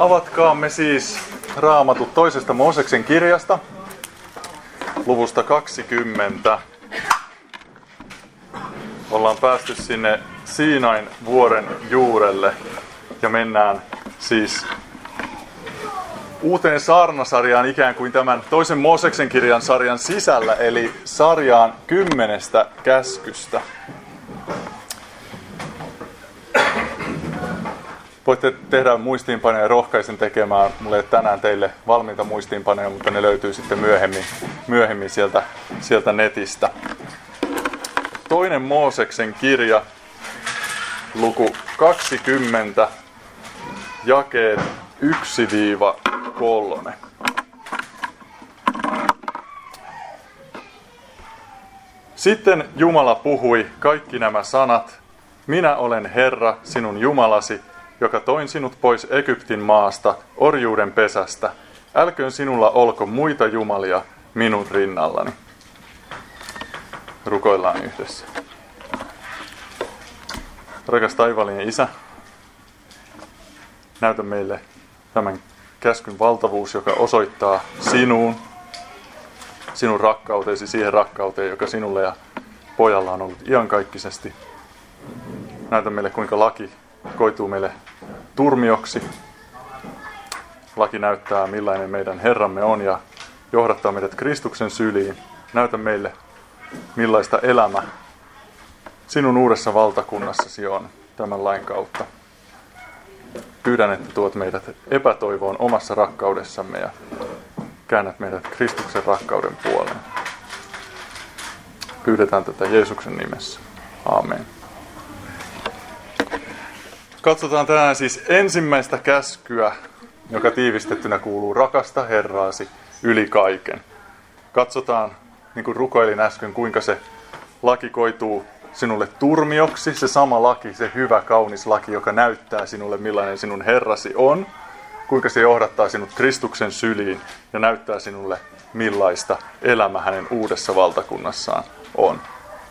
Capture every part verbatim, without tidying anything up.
Avatkaamme siis Raamatut toisesta Mooseksen kirjasta, luvusta kaksikymmentä. Ollaan päästy sinne Siinain vuoren juurelle ja mennään siis uuteen saarnasarjaan ikään kuin tämän toisen Mooseksen kirjan sarjan sisällä, eli sarjaan kymmenestä käskystä. Voitte tehdä muistiinpanoja ja rohkaisen tekemään. Mulla ei ole tänään teille valmiita muistiinpanoja, mutta ne löytyy sitten myöhemmin, myöhemmin sieltä, sieltä netistä. Toinen Mooseksen kirja, luku kaksikymmentä, jakeet yksi kolme. Sitten Jumala puhui kaikki nämä sanat. Minä olen Herra, sinun Jumalasi, joka toin sinut pois Egyptin maasta, orjuuden pesästä. Älköön sinulla olko muita jumalia minun rinnallani. Rukoillaan yhdessä. Rakas taivaallinen Isä, näytä meille tämän käskyn valtavuus, joka osoittaa sinuun, sinun rakkautesi, siihen rakkauteen, joka sinulle ja pojalla on ollut iankaikkisesti. Näytä meille, kuinka laki koituu meille turmioksi. Laki näyttää, millainen meidän Herramme on ja johdattaa meidät Kristuksen syliin. Näytä meille, millaista elämä sinun uudessa valtakunnassasi on tämän lain kautta. Pyydän, että tuot meidät epätoivoon omassa rakkaudessamme ja käännät meidät Kristuksen rakkauden puoleen. Pyydetään tätä Jeesuksen nimessä. Aamen. Katsotaan tänään siis ensimmäistä käskyä, joka tiivistettynä kuuluu rakasta Herraasi yli kaiken. Katsotaan, niin kuin rukoilin äsken, kuinka se laki koituu sinulle turmioksi, se sama laki, se hyvä, kaunis laki, joka näyttää sinulle, millainen sinun Herrasi on, kuinka se johdattaa sinut Kristuksen syliin ja näyttää sinulle, millaista elämä hänen uudessa valtakunnassaan on.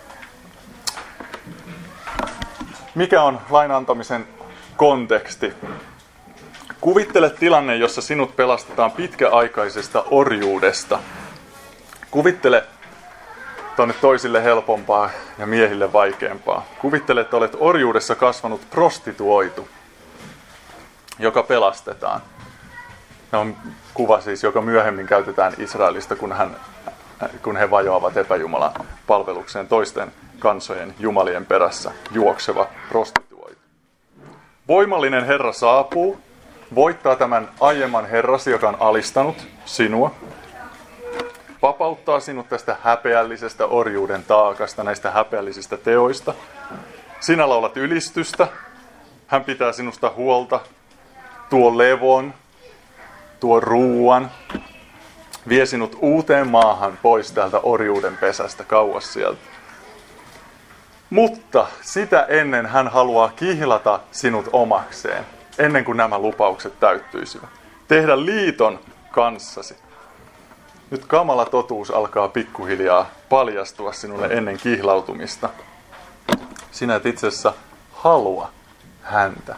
Mikä on lain antamisen konteksti? Kuvittele tilanne, jossa sinut pelastetaan pitkäaikaisesta orjuudesta. Kuvittele, että on toisille helpompaa ja miehille vaikeampaa. Kuvittele, että olet orjuudessa kasvanut prostituoitu, joka pelastetaan. Tämä on kuva siis, joka myöhemmin käytetään Israelista, kun, hän, kun he vajoavat epäjumalan palvelukseen toisten kansojen jumalien perässä juokseva prostituoitu. Voimallinen Herra saapuu, voittaa tämän aiemman herrasi, joka on alistanut sinua, vapauttaa sinut tästä häpeällisestä orjuuden taakasta, näistä häpeällisistä teoista. Sinä laulat ylistystä, hän pitää sinusta huolta, tuo levon, tuo ruuan, vie sinut uuteen maahan pois täältä orjuuden pesästä, kauas sieltä. Mutta sitä ennen hän haluaa kihlata sinut omakseen, ennen kuin nämä lupaukset täyttyisivät. Tehdä liiton kanssasi. Nyt kamala totuus alkaa pikkuhiljaa paljastua sinulle ennen kihlautumista. Sinä et itse asiassa halua häntä.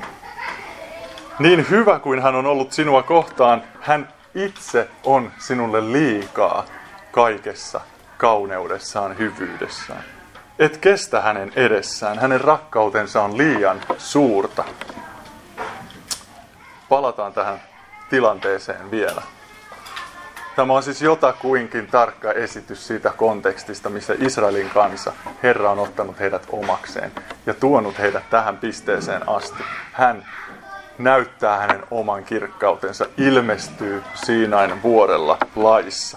Niin hyvä kuin hän on ollut sinua kohtaan, hän itse on sinulle liikaa kaikessa kauneudessaan, hyvyydessään. Et kestä hänen edessään, hänen rakkautensa on liian suurta. Palataan tähän tilanteeseen vielä. Tämä on siis jotakuinkin tarkka esitys siitä kontekstista, missä Israelin kansa, Herra on ottanut heidät omakseen ja tuonut heidät tähän pisteeseen asti. Hän näyttää hänen oman kirkkautensa, ilmestyy Siinain vuorella laissa.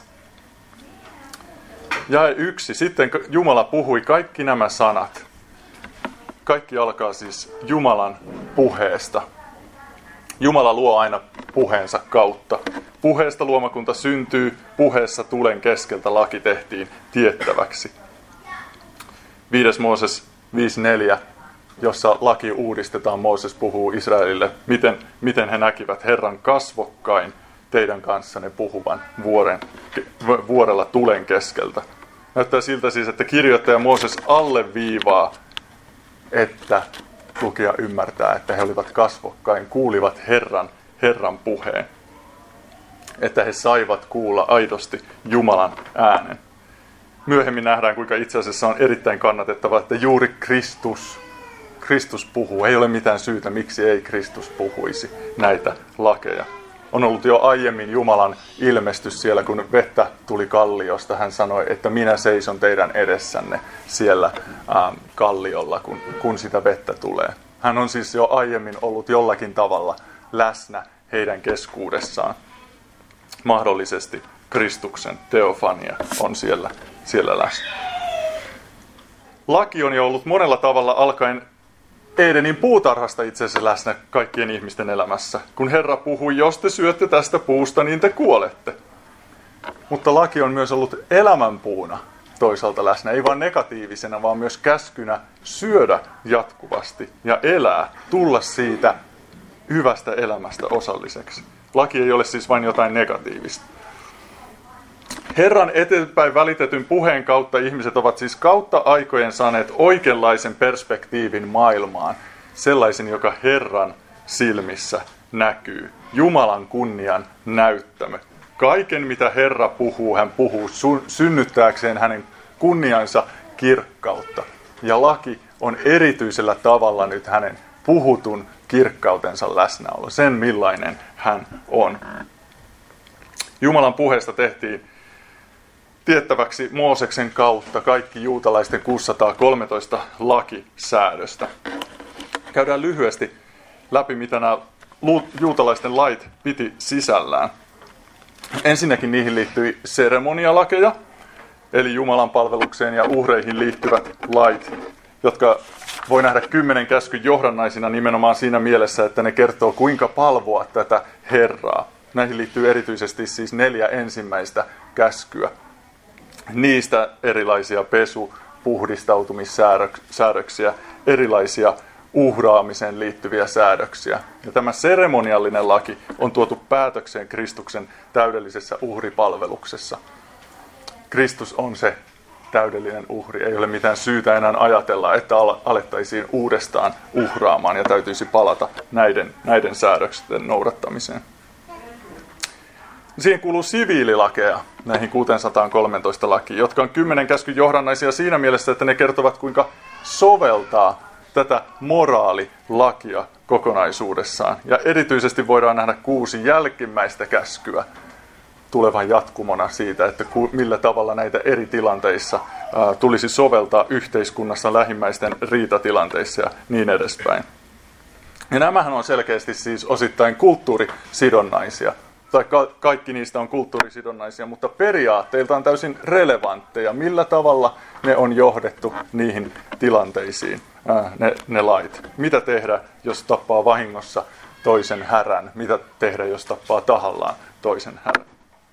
Jae yksi. Sitten Jumala puhui kaikki nämä sanat. Kaikki alkaa siis Jumalan puheesta. Jumala luo aina puheensa kautta. Puheesta luomakunta syntyy, puheessa tulen keskeltä laki tehtiin tiettäväksi. Viides Mooses viisi neljä, jossa laki uudistetaan, Mooses puhuu Israelille, miten, miten he näkivät Herran kasvokkain teidän kanssanne puhuvan vuoren, vuorella tulen keskeltä. Näyttää siltä siis, että kirjoittaja Mooses alleviivaa, että lukija ymmärtää, että he olivat kasvokkain, kuulivat Herran Herran puheen. Että he saivat kuulla aidosti Jumalan äänen. Myöhemmin nähdään, kuinka itse asiassa on erittäin kannatettavaa, että juuri Kristus, Kristus puhuu. Ei ole mitään syytä, miksi ei Kristus puhuisi näitä lakeja. On ollut jo aiemmin Jumalan ilmestys siellä, kun vettä tuli kalliosta. Hän sanoi, että minä seison teidän edessänne siellä ähm, kalliolla, kun, kun sitä vettä tulee. Hän on siis jo aiemmin ollut jollakin tavalla läsnä heidän keskuudessaan. Mahdollisesti Kristuksen teofania on siellä, siellä läsnä. Laki on jo ollut monella tavalla alkaen Edenin puutarhasta itse asiassa läsnä kaikkien ihmisten elämässä. Kun Herra puhui, jos te syötte tästä puusta, niin te kuolette. Mutta laki on myös ollut elämänpuuna toisaalta läsnä. Ei vain negatiivisena, vaan myös käskynä syödä jatkuvasti ja elää, tulla siitä hyvästä elämästä osalliseksi. Laki ei ole siis vain jotain negatiivista. Herran eteenpäin välitetyn puheen kautta ihmiset ovat siis kautta aikojen saaneet oikeanlaisen perspektiivin maailmaan, sellaisen, joka Herran silmissä näkyy. Jumalan kunnian näyttämö. Kaiken, mitä Herra puhuu, hän puhuu synnyttääkseen hänen kunniansa kirkkautta. Ja laki on erityisellä tavalla nyt hänen puhutun kirkkautensa läsnäolo, sen millainen hän on. Jumalan puheesta tehtiin tiettäväksi Mooseksen kautta kaikki juutalaisten kuusisataakolmetoista lakisäädöstä. Käydään lyhyesti läpi, mitä nämä juutalaisten lait piti sisällään. Ensinnäkin niihin liittyi seremonialakeja, eli Jumalan palvelukseen ja uhreihin liittyvät lait, jotka voi nähdä kymmenen käskyn johdannaisina nimenomaan siinä mielessä, että ne kertoo, kuinka palvoa tätä Herraa. Näihin liittyy erityisesti siis neljä ensimmäistä käskyä. Niistä erilaisia pesu- puhdistautumissäädöksiä, erilaisia uhraamiseen liittyviä säädöksiä. Ja tämä seremoniallinen laki on tuotu päätökseen Kristuksen täydellisessä uhripalveluksessa. Kristus on se täydellinen uhri. Ei ole mitään syytä enää ajatella, että alettaisiin uudestaan uhraamaan ja täytyisi palata näiden, näiden säädösten noudattamiseen. Siihen kuuluu siviililakeja, näihin kuusisataakolmetoista lakiin, jotka on kymmenen käskyn johdannaisia siinä mielessä, että ne kertovat, kuinka soveltaa tätä moraalilakia kokonaisuudessaan. Ja erityisesti voidaan nähdä kuusi jälkimmäistä käskyä tulevan jatkumona siitä, että millä tavalla näitä eri tilanteissa tulisi soveltaa yhteiskunnassa lähimmäisten riitatilanteissa ja niin edespäin. Ja nämähän on selkeästi siis osittain kulttuurisidonnaisia. Tai ka- kaikki niistä on kulttuurisidonnaisia, mutta periaatteiltaan täysin relevantteja. Millä tavalla ne on johdettu niihin tilanteisiin, ää, ne, ne lait. Mitä tehdä, jos tappaa vahingossa toisen härän? Mitä tehdä, jos tappaa tahallaan toisen härän?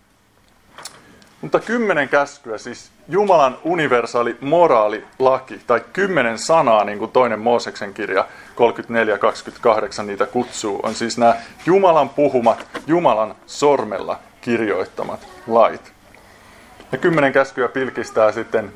Mutta kymmenen käskyä, siis Jumalan universaali moraalilaki, tai kymmenen sanaa, niin kuin toinen Mooseksen kirja kolmekymmentäneljä kaksikymmentäkahdeksan niitä kutsuu, on siis nämä Jumalan puhumat, Jumalan sormella kirjoittamat lait. Ja kymmenen käskyä pilkistää sitten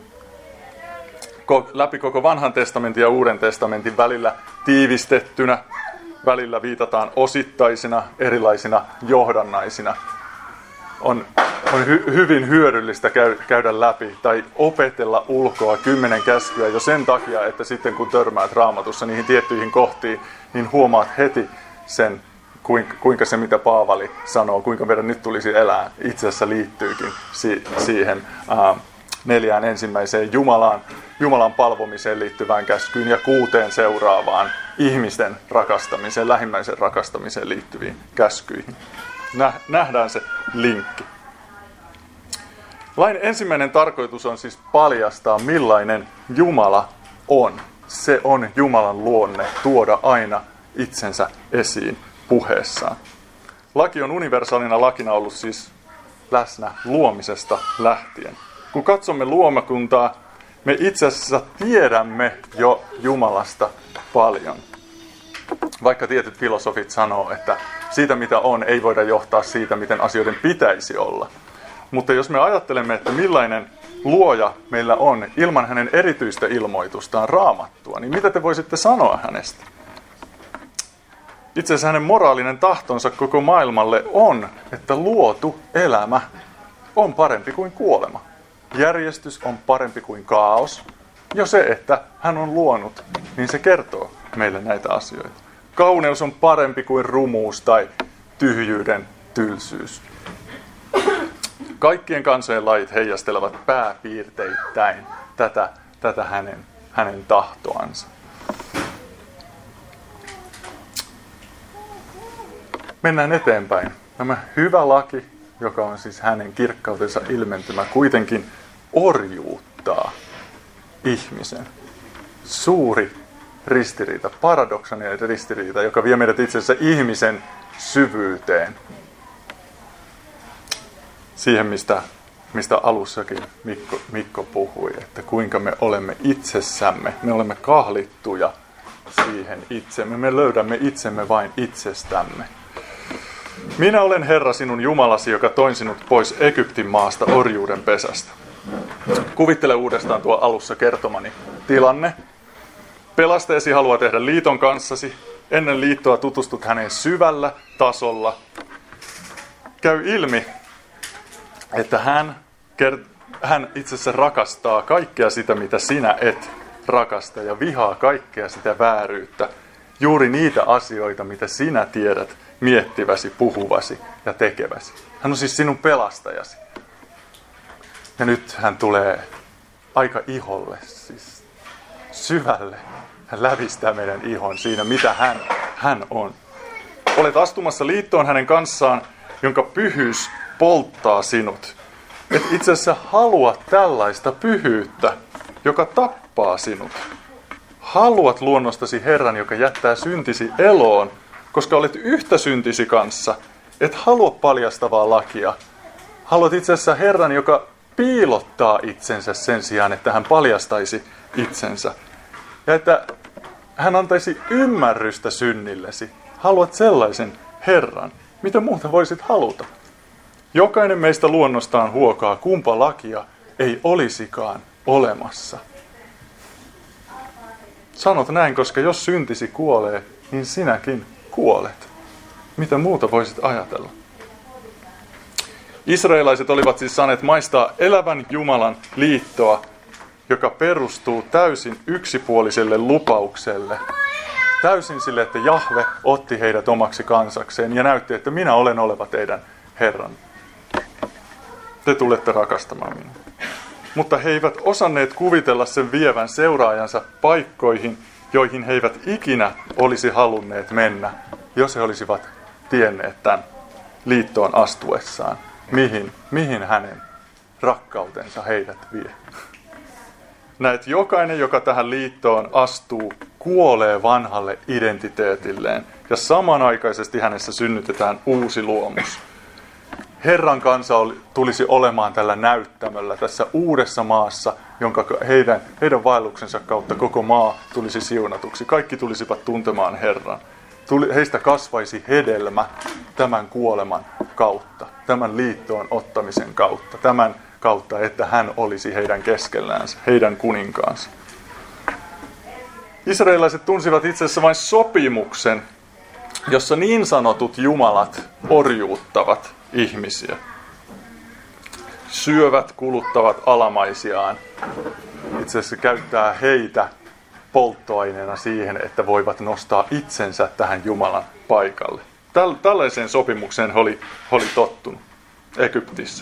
läpi koko vanhan testamentin ja uuden testamentin välillä tiivistettynä, välillä viitataan osittaisina, erilaisina johdannaisina. On, on hy, hyvin hyödyllistä käy, käydä läpi tai opetella ulkoa kymmenen käskyä jo sen takia, että sitten kun törmäät Raamatussa niihin tiettyihin kohtiin, niin huomaat heti sen, kuinka, kuinka se mitä Paavali sanoo, kuinka meidän nyt tulisi elää, itse asiassa liittyykin si, siihen ää, neljään ensimmäiseen Jumalaan, Jumalan palvomiseen liittyvään käskyyn ja kuuteen seuraavaan ihmisten rakastamiseen, lähimmäisen rakastamiseen liittyviin käskyihin. Nähdään se linkki. Lain ensimmäinen tarkoitus on siis paljastaa, millainen Jumala on. Se on Jumalan luonne tuoda aina itsensä esiin puheessaan. Laki on universaalina lakina ollut siis läsnä luomisesta lähtien. Kun katsomme luomakuntaa, me itse asiassa tiedämme jo Jumalasta paljon. Vaikka tietyt filosofit sanoo, että siitä mitä on, ei voida johtaa siitä, miten asioiden pitäisi olla. Mutta jos me ajattelemme, että millainen luoja meillä on ilman hänen erityistä ilmoitustaan Raamattua, niin mitä te voisitte sanoa hänestä? Itse asiassa hänen moraalinen tahtonsa koko maailmalle on, että luotu elämä on parempi kuin kuolema. Järjestys on parempi kuin kaos. Jo se, että hän on luonut, niin se kertoo meille näitä asioita. Kauneus on parempi kuin rumuus tai tyhjyyden tylsyys. Kaikkien kansojen lajit heijastelevat pääpiirteittäin tätä, tätä hänen, hänen tahtoansa. Mennään eteenpäin. Tämä hyvä laki, joka on siis hänen kirkkautensa ilmentymä, kuitenkin orjuuttaa ihmisen. Suuri ristiriita, paradoksalinen ristiriita, joka vie meidät itse asiassa ihmisen syvyyteen. Siihen, mistä, mistä alussakin Mikko, Mikko puhui, että kuinka me olemme itsessämme. Me olemme kahlittuja siihen itsemme. Me löydämme itsemme vain itsestämme. Minä olen Herra sinun Jumalasi, joka toin sinut pois Egyptin maasta orjuuden pesästä. Kuvittele uudestaan tuo alussa kertomani tilanne. Pelastajasi haluaa tehdä liiton kanssasi. Ennen liittoa tutustut häneen syvällä tasolla. Käy ilmi, että hän, hän itse asiassa rakastaa kaikkea sitä, mitä sinä et rakasta, ja vihaa kaikkea sitä vääryyttä. Juuri niitä asioita, mitä sinä tiedät miettiväsi, puhuvasi ja tekeväsi. Hän on siis sinun pelastajasi. Ja nyt hän tulee aika iholle, siis syvälle. Hän lävistää meidän ihon siinä, mitä hän, hän on. Olet astumassa liittoon hänen kanssaan, jonka pyhyys polttaa sinut. Et itse asiassa halua tällaista pyhyyttä, joka tappaa sinut. Haluat luonnostasi Herran, joka jättää syntisi eloon, koska olet yhtä syntisi kanssa. Et halua paljastavaa lakia. Haluat itse asiassa Herran, joka piilottaa itsensä sen sijaan, että hän paljastaisi itsensä. Ja että hän antaisi ymmärrystä synnillesi. Haluat sellaisen Herran. Mitä muuta voisit haluta? Jokainen meistä luonnostaan huokaa, kumpa lakia ei olisikaan olemassa. Sanot näin, koska jos syntisi kuolee, niin sinäkin kuolet. Mitä muuta voisit ajatella? Israelaiset olivat siis saaneet maistaa elävän Jumalan liittoa, joka perustuu täysin yksipuoliselle lupaukselle. Täysin sille, että Jahve otti heidät omaksi kansakseen ja näytti, että minä olen oleva teidän Herran. Te tulette rakastamaan minua. Mutta he eivät osanneet kuvitella sen vievän seuraajansa paikkoihin, joihin he eivät ikinä olisi halunneet mennä, jos he olisivat tienneet tämän liittoon astuessaan, mihin, mihin hänen rakkautensa heidät vie. Näet, jokainen, joka tähän liittoon astuu, kuolee vanhalle identiteetilleen ja samanaikaisesti hänessä synnytetään uusi luomus. Herran kansa tulisi olemaan tällä näyttämöllä tässä uudessa maassa, jonka heidän, heidän vaelluksensa kautta koko maa tulisi siunatuksi. Kaikki tulisivat tuntemaan Herran. Heistä kasvaisi hedelmä tämän kuoleman kautta, tämän liittoon ottamisen kautta, tämän kautta, että hän olisi heidän keskelläänsä, heidän kuninkaansa. Israelilaiset tunsivat itse asiassa vain sopimuksen, jossa niin sanotut jumalat orjuuttavat ihmisiä. Syövät, kuluttavat alamaisiaan. Itse asiassa käyttää heitä polttoaineena siihen, että voivat nostaa itsensä tähän Jumalan paikalle. Tällaiseen sopimukseen he oli, he oli tottunut Egyptissä.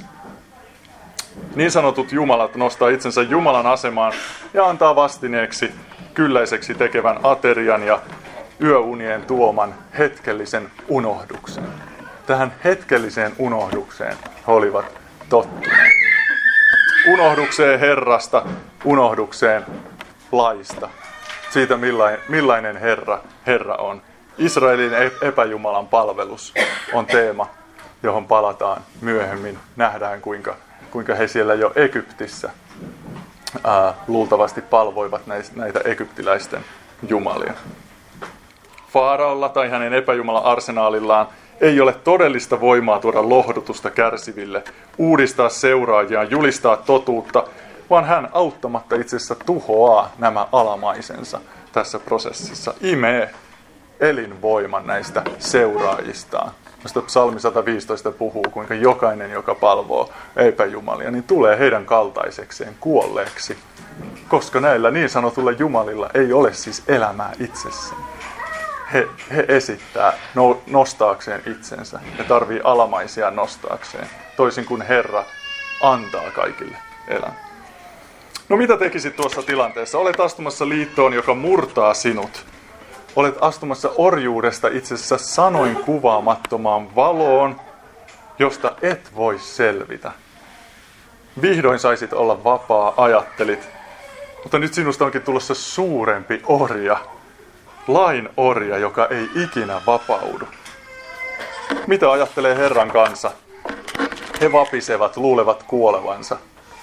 Niin sanotut jumalat nostaa itsensä Jumalan asemaan ja antaa vastineeksi kylläiseksi tekevän aterian ja yöunien tuoman hetkellisen unohduksen. Tähän hetkelliseen unohdukseen he olivat tottuneet. Unohdukseen Herrasta, unohdukseen laista. Siitä millainen, millainen Herra, Herra on. Israelin epäjumalan palvelus on teema, johon palataan myöhemmin. Nähdään, kuinka, kuinka he siellä jo Egyptissä ää, luultavasti palvoivat näitä egyptiläisten jumalia. Faaraolla tai hänen epäjumalan arsenaalillaan ei ole todellista voimaa tuoda lohdutusta kärsiville, uudistaa seuraajiaan, julistaa totuutta, vaan hän auttamatta itse asiassa tuhoaa nämä alamaisensa tässä prosessissa, imee elinvoiman näistä seuraajistaan. Mistä psalmi sata viisitoista puhuu, kuinka jokainen, joka palvoo eipäjumalia, niin tulee heidän kaltaisekseen kuolleeksi. Koska näillä niin sanotulla jumalilla ei ole siis elämää itsessään. He, he esittää no, nostaakseen itsensä. He tarvii alamaisia nostaakseen. Toisin kuin Herra antaa kaikille elämän. No mitä tekisit tuossa tilanteessa? Olet astumassa liittoon, joka murtaa sinut. Olet astumassa orjuudesta itse asiassa sanoin kuvaamattomaan valoon, josta et voi selvitä. Vihdoin saisit olla vapaa, ajattelit. Mutta nyt sinusta onkin tulossa suurempi orja. Lain orja, joka ei ikinä vapaudu. Mitä ajattelee Herran kansa? He vapisevat, luulevat kuolevansa.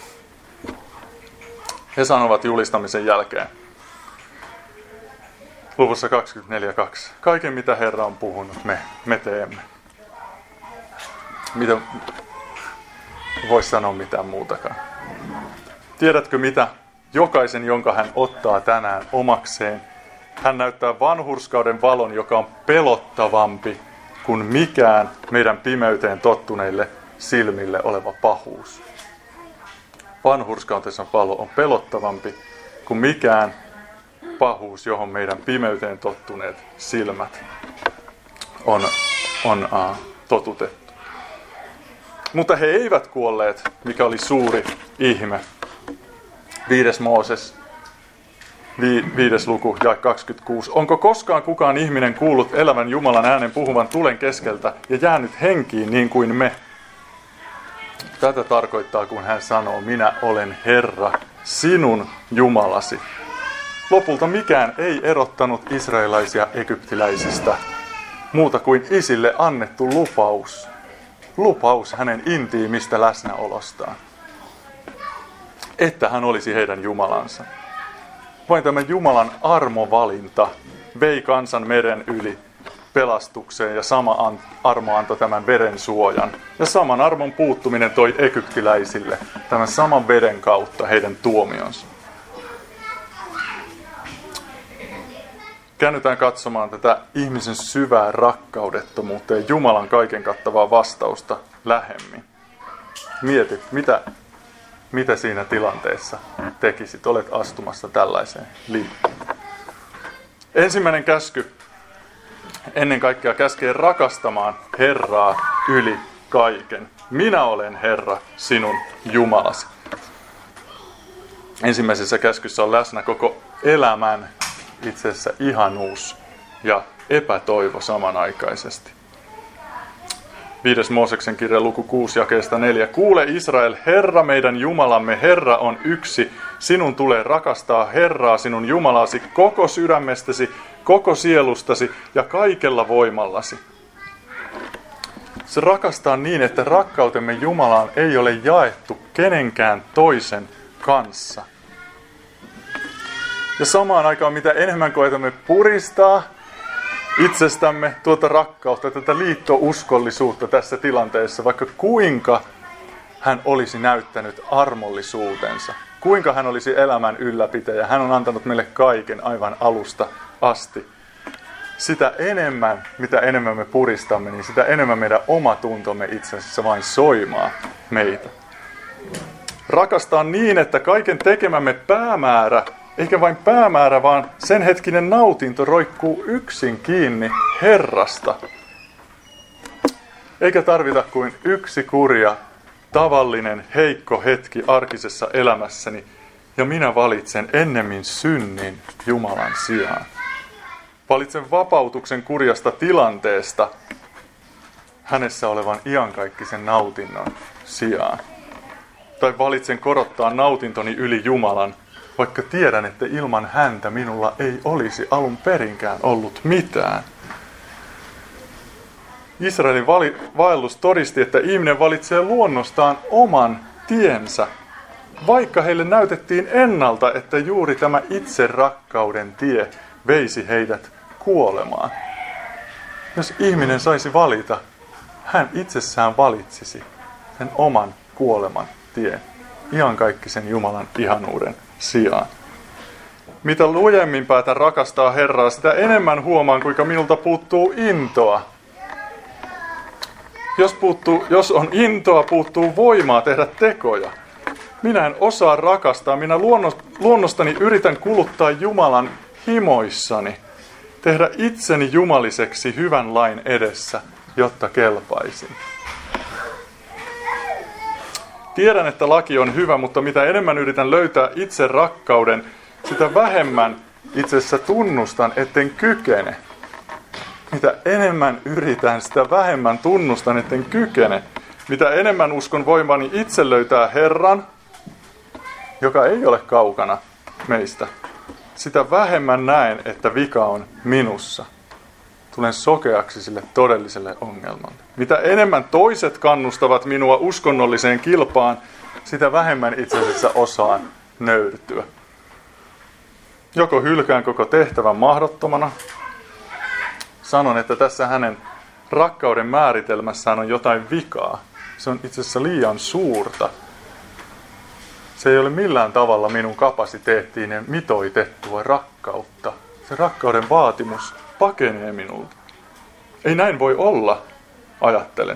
He sanovat julistamisen jälkeen. Luvussa kaksikymmentäneljä kaksi. Kaiken mitä Herra on puhunut, me, me teemme. Mitä voisi sanoa mitään muutakaan. Tiedätkö mitä? Jokaisen, jonka hän ottaa tänään omakseen, hän näyttää vanhurskauden valon, joka on pelottavampi kuin mikään meidän pimeyteen tottuneille silmille oleva pahuus. Vanhurskautensa valo on pelottavampi kuin mikään pahuus, johon meidän pimeyteen tottuneet silmät on, on uh, totutettu. Mutta he eivät kuolleet, mikä oli suuri ihme. Viides Mooses, vi, viides luku, jae kaksikymmentäkuusi. Onko koskaan kukaan ihminen kuullut elävän Jumalan äänen puhuvan tulen keskeltä ja jäänyt henkiin niin kuin me? Tätä tarkoittaa, kun hän sanoo, minä olen Herra, sinun Jumalasi. Lopulta mikään ei erottanut israelaisia egyptiläisistä, muuta kuin isille annettu lupaus. Lupaus hänen intiimistä läsnäolostaan. Että hän olisi heidän Jumalansa. Vain tämä Jumalan armovalinta vei kansan meren yli pelastukseen ja sama armo antoi tämän veren suojan. Ja saman armon puuttuminen toi egyptiläisille tämän saman veden kautta heidän tuomionsa. Käännytään katsomaan tätä ihmisen syvää rakkaudettomuutta ja Jumalan kaiken kattavaa vastausta lähemmin. Mieti, mitä, mitä siinä tilanteessa tekisit? Olet astumassa tällaiseen liittoon. Ensimmäinen käsky ennen kaikkea käskee rakastamaan Herraa yli kaiken. Minä olen Herra, sinun Jumalasi. Ensimmäisessä käskyssä on läsnä koko elämän itse asiassa ihanuus ja epätoivo samanaikaisesti. Viides Mooseksen kirja luku kuusi jakeesta neljä. Kuule Israel, Herra meidän Jumalamme, Herra on yksi. Sinun tulee rakastaa Herraa, sinun Jumalasi, koko sydämestäsi, koko sielustasi ja kaikella voimallasi. Se rakastaa niin, että rakkautemme Jumalaan ei ole jaettu kenenkään toisen kanssa. Ja samaan aikaan, mitä enemmän koetamme puristaa itsestämme tuota rakkautta, tätä liittouskollisuutta tässä tilanteessa, vaikka kuinka hän olisi näyttänyt armollisuutensa, kuinka hän olisi elämän ylläpitäjä, hän on antanut meille kaiken aivan alusta asti. Sitä enemmän, mitä enemmän me puristamme, niin sitä enemmän meidän oma tuntomme itse asiassa vain soimaa meitä. Rakastaa niin, että kaiken tekemämme päämäärä, eikä vain päämäärä, vaan sen hetkinen nautinto roikkuu yksin kiinni Herrasta. Eikä tarvita kuin yksi kurja, tavallinen, heikko hetki arkisessa elämässäni, ja minä valitsen ennemmin synnin Jumalan sijaan. Valitsen vapautuksen kurjasta tilanteesta hänessä olevan iankaikkisen nautinnon sijaan. Tai valitsen korottaa nautintoni yli Jumalan, vaikka tiedän, että ilman häntä minulla ei olisi alun perinkään ollut mitään. Israelin vali- vaellus todisti, että ihminen valitsee luonnostaan oman tiensä, vaikka heille näytettiin ennalta, että juuri tämä itserakkauden tie veisi heidät kuolemaan. Jos ihminen saisi valita, hän itsessään valitsisi sen oman kuoleman tien, iankaikkisen Jumalan ihanuuden sijaan. Mitä lujemmin päätän rakastaa Herraa, sitä enemmän huomaan, kuinka minulta puuttuu intoa. Jos, puuttuu, jos on intoa, puuttuu voimaa tehdä tekoja. Minä en osaa rakastaa. Minä luonnostani yritän kuluttaa Jumalan himoissani. Tehdä itseni jumaliseksi hyvän lain edessä, jotta kelpaisin. Tiedän, että laki on hyvä, mutta mitä enemmän yritän löytää itse rakkauden, sitä vähemmän itse asiassa tunnustan, etten kykene. Mitä enemmän yritän, sitä vähemmän tunnustan, etten kykene. Mitä enemmän uskon voimani itse löytää Herran, joka ei ole kaukana meistä, sitä vähemmän näen, että vika on minussa. Tulen sokeaksi sille todelliselle ongelmalle. Mitä enemmän toiset kannustavat minua uskonnolliseen kilpaan, sitä vähemmän itse asiassa osaan nöyrtyä. Joko hylkään koko tehtävän mahdottomana. Sanon, että tässä hänen rakkauden määritelmässään on jotain vikaa. Se on itse asiassa liian suurta. Se ei ole millään tavalla minun kapasiteettiini mitoitettua rakkautta. Se rakkauden vaatimus pakenee minulta. Ei näin voi olla, ajattelen.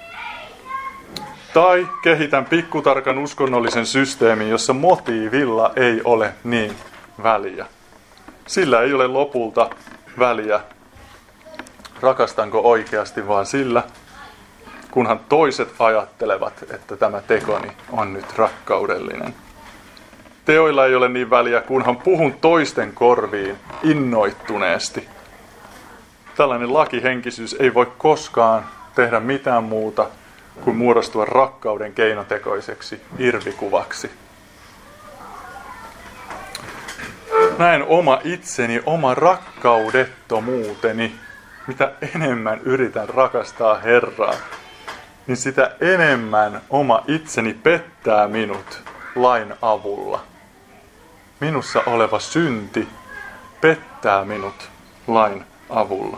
Tai kehitän pikkutarkan uskonnollisen systeemin, jossa motiivilla ei ole niin väliä. Sillä ei ole lopulta väliä, rakastanko oikeasti, vaan sillä, kunhan toiset ajattelevat, että tämä tekoni on nyt rakkaudellinen. Teoilla ei ole niin väliä, kunhan puhun toisten korviin innoittuneesti. Tällainen lakihenkisyys ei voi koskaan tehdä mitään muuta kuin muodostua rakkauden keinotekoiseksi irvikuvaksi. Näen oma itseni, oma rakkaudettomuuteni. Mitä enemmän yritän rakastaa Herraa, niin sitä enemmän oma itseni pettää minut lain avulla. Minussa oleva synti pettää minut lain avulla.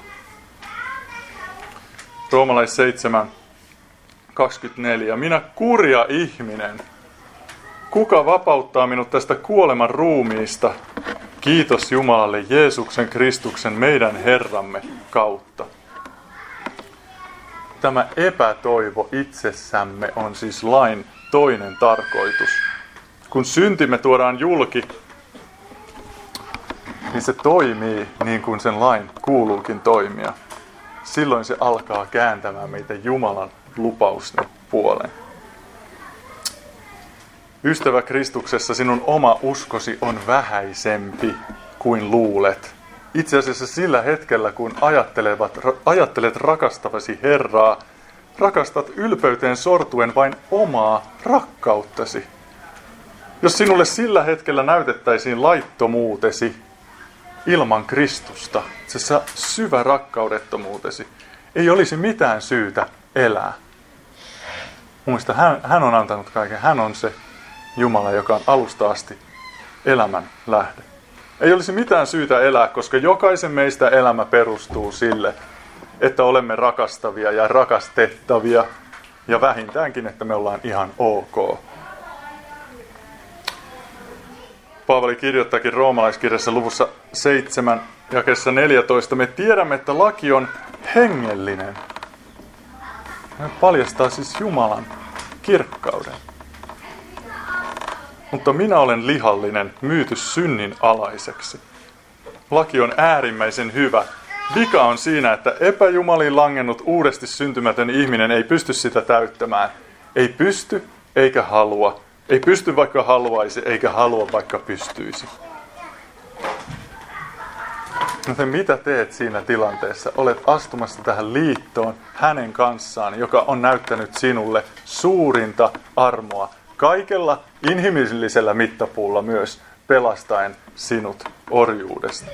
Roomalais seitsemän kaksikymmentäneljä. Minä kurja ihminen. Kuka vapauttaa minut tästä kuoleman ruumiista? Kiitos Jumalalle Jeesuksen Kristuksen meidän Herramme kautta. Tämä epätoivo itsessämme on siis lain toinen tarkoitus. Kun syntimme tuodaan julki, niin se toimii niin kuin sen lain kuuluukin toimia. Silloin se alkaa kääntämään meitä Jumalan lupausten puoleen. Ystävä Kristuksessa, sinun oma uskosi on vähäisempi kuin luulet. Itse asiassa sillä hetkellä, kun ajattelet rakastavasi Herraa, rakastat ylpeyteen sortuen vain omaa rakkauttasi. Jos sinulle sillä hetkellä näytettäisiin laittomuutesi ilman Kristusta, se syvä rakkaudettomuutesi, ei olisi mitään syytä elää. Muista, hän, hän on antanut kaiken. Hän on se Jumala, joka on alusta asti elämän lähde. Ei olisi mitään syytä elää, koska jokaisen meistä elämä perustuu sille, että olemme rakastavia ja rakastettavia ja vähintäänkin, että me ollaan ihan ok. Paavali kirjoittaakin roomalaiskirjassa luvussa seitsemän jakeessa neljätoista. Me tiedämme, että laki on hengellinen. Me paljastaa siis Jumalan kirkkauden. Mutta minä olen lihallinen, myyty synnin alaiseksi. Laki on äärimmäisen hyvä. Vika on siinä, että epäjumaliin langennut uudesti syntymätön ihminen ei pysty sitä täyttämään. Ei pysty eikä halua. Ei pysty vaikka haluaisi, eikä halua vaikka pystyisi. Joten mitä teet siinä tilanteessa? Olet astumassa tähän liittoon hänen kanssaan, joka on näyttänyt sinulle suurinta armoa. Kaikella inhimillisellä mittapuulla myös pelastaen sinut orjuudesta.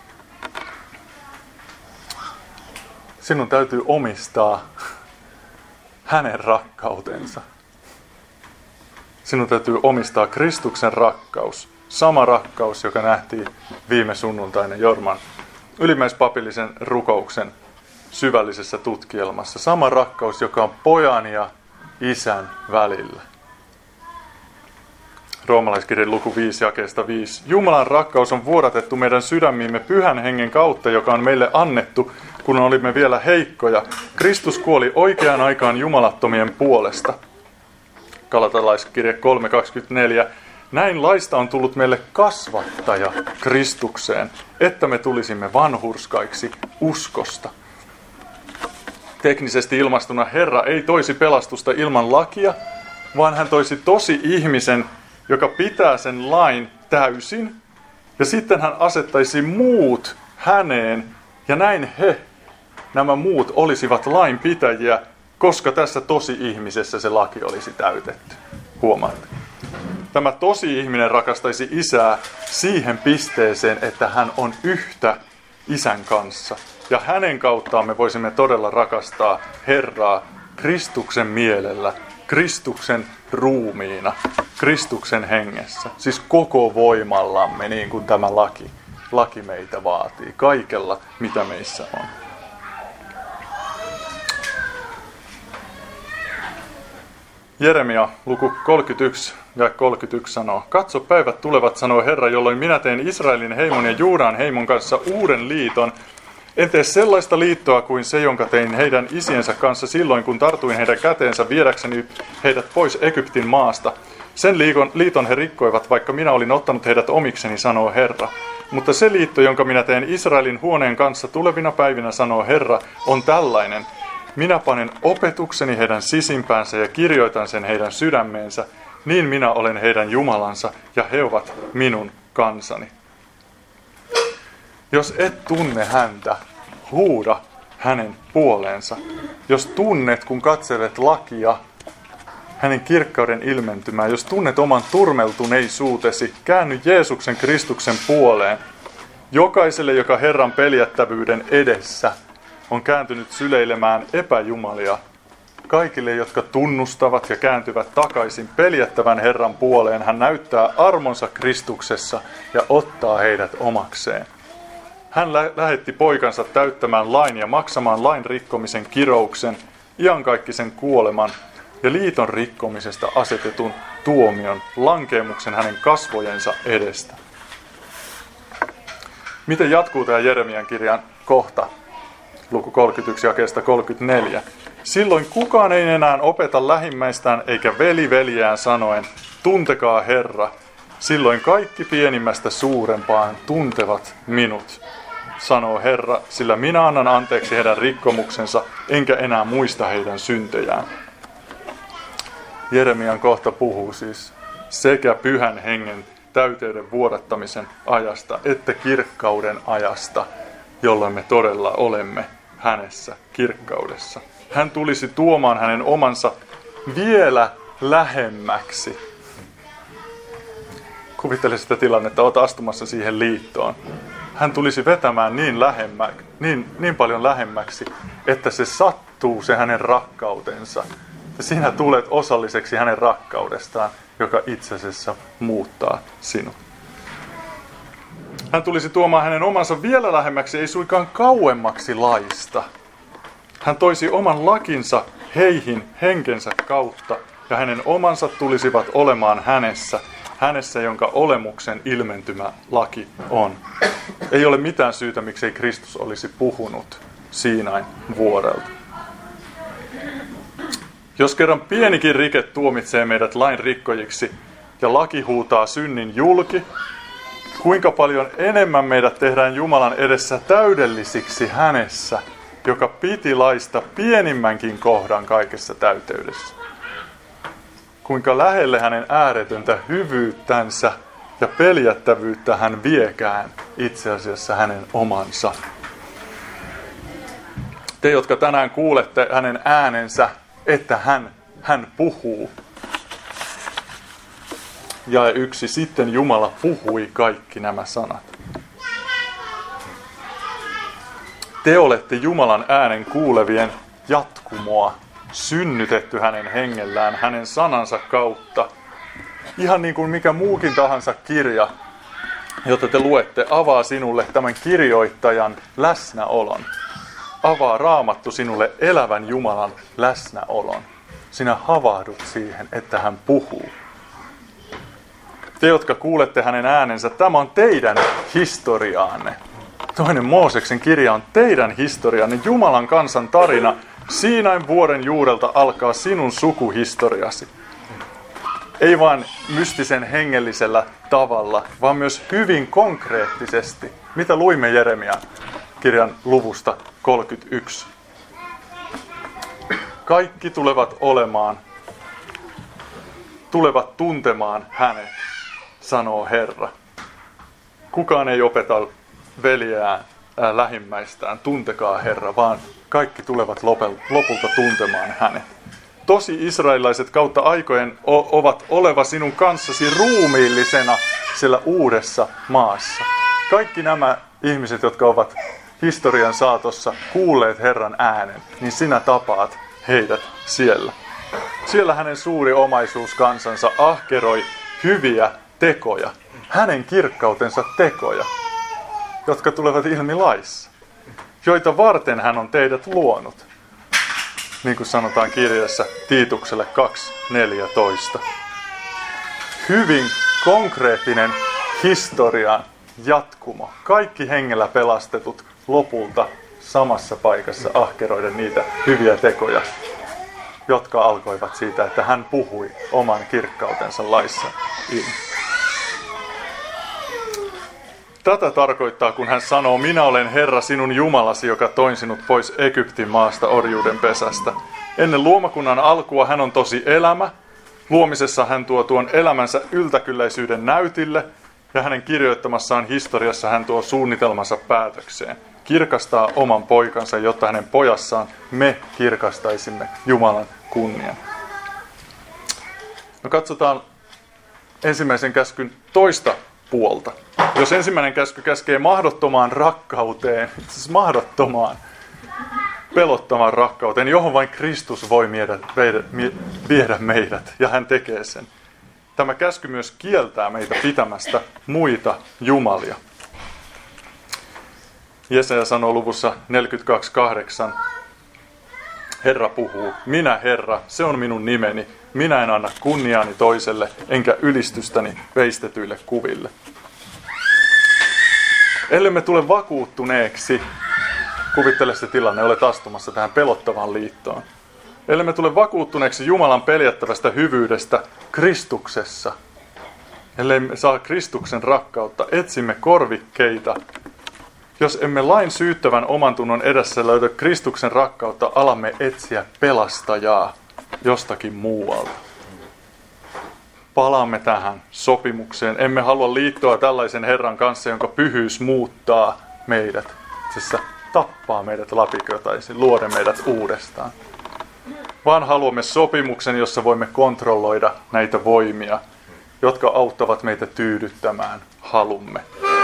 Sinun täytyy omistaa hänen rakkautensa. Sinun täytyy omistaa Kristuksen rakkaus. Sama rakkaus, joka nähtiin viime sunnuntaina Jorman ylimmäispapillisen rukouksen syvällisessä tutkielmassa. Sama rakkaus, joka on pojan ja isän välillä. Roomalaiskirjan luku viisi jakeesta viisi. Jumalan rakkaus on vuodatettu meidän sydämiimme pyhän hengen kautta, joka on meille annettu, kun olimme vielä heikkoja. Kristus kuoli oikeaan aikaan jumalattomien puolesta. Galatalaiskirja kolme kaksikymmentäneljä. Näin laista on tullut meille kasvattaja Kristukseen, että me tulisimme vanhurskaiksi uskosta. Teknisesti ilmastuna Herra ei toisi pelastusta ilman lakia, vaan hän toisi tosi ihmisen, joka pitää sen lain täysin, ja sitten hän asettaisi muut häneen, ja näin he, nämä muut, olisivat lainpitäjiä, koska tässä tosi ihmisessä se laki olisi täytetty. Huomaatte. Tämä tosi ihminen rakastaisi isää siihen pisteeseen, että hän on yhtä isän kanssa. Ja hänen kauttaan me voisimme todella rakastaa Herraa Kristuksen mielellä, Kristuksen ruumiina, Kristuksen hengessä. Siis koko voimallamme, niin kuin tämä laki, laki meitä vaatii, kaikella mitä meissä on. Jeremia luku kolmekymmentäyksi ja kolmekymmentäyksi sanoo, katso päivät tulevat, sanoo Herra, jolloin minä teen Israelin heimon ja Juudan heimon kanssa uuden liiton. En tee sellaista liittoa kuin se, jonka tein heidän isiensä kanssa silloin, kun tartuin heidän käteensä viedäkseni heidät pois Egyptin maasta. Sen liiton he rikkoivat, vaikka minä olin ottanut heidät omikseni, sanoo Herra. Mutta se liitto, jonka minä teen Israelin huoneen kanssa tulevina päivinä, sanoo Herra, on tällainen. Minä panen opetukseni heidän sisimpäänsä ja kirjoitan sen heidän sydämeensä, niin minä olen heidän Jumalansa ja he ovat minun kansani. Jos et tunne häntä, huuda hänen puoleensa. Jos tunnet, kun katselet lakia, hänen kirkkauden ilmentymää, jos tunnet oman turmeltuneisuutesi, käänny Jeesuksen Kristuksen puoleen. Jokaiselle, joka Herran peljättävyyden edessä on kääntynyt syleilemään epäjumalia, kaikille, jotka tunnustavat ja kääntyvät takaisin peljättävän Herran puoleen, hän näyttää armonsa Kristuksessa ja ottaa heidät omakseen. Hän lä- lähetti poikansa täyttämään lain ja maksamaan lain rikkomisen kirouksen, iankaikkisen kuoleman ja liiton rikkomisesta asetetun tuomion, lankeemuksen hänen kasvojensa edestä. Miten jatkuu tämä Jeremian kirjan kohta? Luku kolmekymmentäyksi jakeesta kolmekymmentäneljä. Silloin kukaan ei enää opeta lähimmäistään eikä veli veljään sanoen, tuntekaa Herra. Silloin kaikki pienimmästä suurempaan tuntevat minut, sanoo Herra, sillä minä annan anteeksi heidän rikkomuksensa, enkä enää muista heidän syntejään. Jeremian kohta puhuu siis sekä pyhän hengen täyteyden vuodattamisen ajasta, että kirkkauden ajasta, jolloin me todella olemme hänessä kirkkaudessa. Hän tulisi tuomaan hänen omansa vielä lähemmäksi. Kuvittele sitä tilannetta, olet astumassa siihen liittoon. Hän tulisi vetämään niin, lähemmä, niin, niin paljon lähemmäksi, että se sattuu se hänen rakkautensa. Ja sinä tulet osalliseksi hänen rakkaudestaan, joka itse asiassa muuttaa sinut. Hän tulisi tuomaan hänen omansa vielä lähemmäksi, ei suinkaan kauemmaksi laista. Hän toisi oman lakinsa heihin henkensä kautta, ja hänen omansa tulisivat olemaan hänessä, hänessä, jonka olemuksen ilmentymä laki on. Ei ole mitään syytä, miksei Kristus olisi puhunut Siinain vuorelta. Jos kerran pienikin rike tuomitsee meidät lain rikkojiksi ja laki huutaa synnin julki, kuinka paljon enemmän meidät tehdään Jumalan edessä täydellisiksi hänessä, joka piti laista pienimmänkin kohdan kaikessa täyteydessä. Kuinka lähelle hänen ääretöntä hyvyyttänsä ja peljättävyyttä hän viekään itse asiassa hänen omansa. Te, jotka tänään kuulette hänen äänensä, että hän, hän puhuu. Ja yksi, sitten Jumala puhui kaikki nämä sanat. Te olette Jumalan äänen kuulevien jatkumoa, synnytetty hänen hengellään, hänen sanansa kautta. Ihan niin kuin mikä muukin tahansa kirja, jota te luette, avaa sinulle tämän kirjoittajan läsnäolon. Avaa Raamattu sinulle elävän Jumalan läsnäolon. Sinä havahdut siihen, että hän puhuu. Te, jotka kuulette hänen äänensä, tämä on teidän historiaanne. Toinen Mooseksen kirja on teidän historianne, Jumalan kansan tarina. Siinain vuoren juurelta alkaa sinun sukuhistoriasi. Ei vain mystisen hengellisellä tavalla, vaan myös hyvin konkreettisesti. Mitä luimme Jeremian kirjan luvusta kolmekymmentäyksi? Kaikki tulevat olemaan, tulevat tuntemaan hänet, sanoo Herra. Kukaan ei opeta veljeään, ää, lähimmäistään, tuntekaa Herra, vaan kaikki tulevat lopulta tuntemaan hänet. Tosi israelilaiset kautta aikojen o- ovat oleva sinun kanssasi ruumiillisena siellä uudessa maassa. Kaikki nämä ihmiset, jotka ovat historian saatossa kuulleet Herran äänen, niin sinä tapaat heidät siellä. Siellä hänen suuri omaisuus kansansa ahkeroi hyviä tekoja, hänen kirkkautensa tekoja, jotka tulevat ilmi laissa, joita varten hän on teidät luonut. Niin kuin sanotaan kirjassa Tiitukselle kaksi neljätoista. Hyvin konkreettinen historian jatkumo. Kaikki hengellä pelastetut lopulta samassa paikassa ahkeroiden niitä hyviä tekoja, jotka alkoivat siitä, että hän puhui oman kirkkautensa laissa ilmi. Tätä tarkoittaa, kun hän sanoo, minä olen Herra sinun Jumalasi, joka toin sinut pois Egyptin maasta orjuuden pesästä. Ennen luomakunnan alkua hän on tosi elämä. Luomisessa hän tuo tuon elämänsä yltäkylläisyyden näytille, ja hänen kirjoittamassaan historiassa hän tuo suunnitelmansa päätökseen. Kirkastaa oman poikansa, jotta hänen pojassaan me kirkastaisimme Jumalan kunnian. No katsotaan ensimmäisen käskyn toista puolta. Jos ensimmäinen käsky käskee mahdottomaan rakkauteen, siis mahdottomaan, pelottamaan rakkauteen, johon vain Kristus voi viedä, viedä meidät, ja hän tekee sen. Tämä käsky myös kieltää meitä pitämästä muita jumalia. Jesaja sanoo luvussa neljäkymmentäkaksi kahdeksan, Herra puhuu, minä Herra, se on minun nimeni, minä en anna kunniaani toiselle, enkä ylistystäni veistetyille kuville. Ellei me tule vakuuttuneeksi, kuvittele se tilanne, olet astumassa tähän pelottavaan liittoon. Ellei me tule vakuuttuneeksi Jumalan peljättävästä hyvyydestä Kristuksessa, ellei me saa Kristuksen rakkautta, etsimme korvikkeita. Jos emme lain syyttävän oman tunnon edessä löydä Kristuksen rakkautta, alamme etsiä pelastajaa jostakin muualta. Palaamme tähän sopimukseen. Emme halua liittoa tällaisen Herran kanssa, jonka pyhyys muuttaa meidät. Se tappaa meidät lapikotaisin, luoda meidät uudestaan. Vaan haluamme sopimuksen, jossa voimme kontrolloida näitä voimia, jotka auttavat meitä tyydyttämään halumme.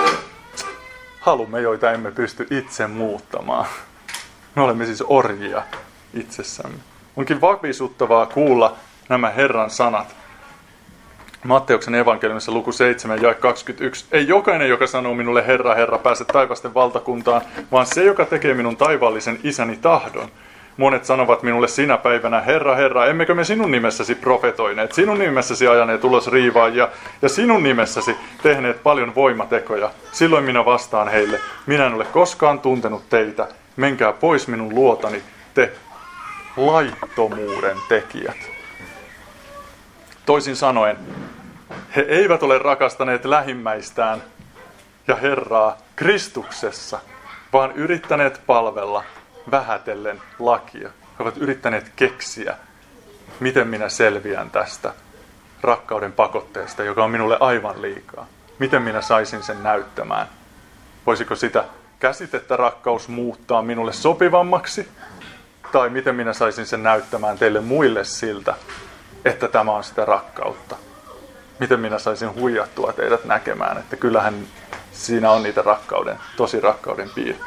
Halumme, joita emme pysty itse muuttamaan. Me olemme siis orjia itsessämme. Onkin vapisuttavaa kuulla nämä Herran sanat. Matteuksen evankeliumissa luku seitsemän jae kaksikymmentäyksi. Ei jokainen, joka sanoo minulle Herra, Herra, pääse taivasten valtakuntaan, vaan se, joka tekee minun taivaallisen isäni tahdon. Monet sanovat minulle sinä päivänä, Herra, Herra, emmekö me sinun nimessäsi profetoineet, sinun nimessäsi ajaneet ulos riivaajia ja sinun nimessäsi tehneet paljon voimatekoja. Silloin minä vastaan heille, minä en ole koskaan tuntenut teitä, menkää pois minun luotani, te laittomuuden tekijät. Toisin sanoen, he eivät ole rakastaneet lähimmäistään ja Herraa Kristuksessa, vaan yrittäneet palvella vähätellen lakia. He ovat yrittäneet keksiä, miten minä selviän tästä rakkauden pakotteesta, joka on minulle aivan liikaa. Miten minä saisin sen näyttämään? Voisiko sitä käsitettä rakkaus muuttaa minulle sopivammaksi? Tai miten minä saisin sen näyttämään teille muille siltä, että tämä on sitä rakkautta? Miten minä saisin huijattua teidät näkemään, että kyllähän siinä on niitä rakkauden, tosi rakkauden piirteitä.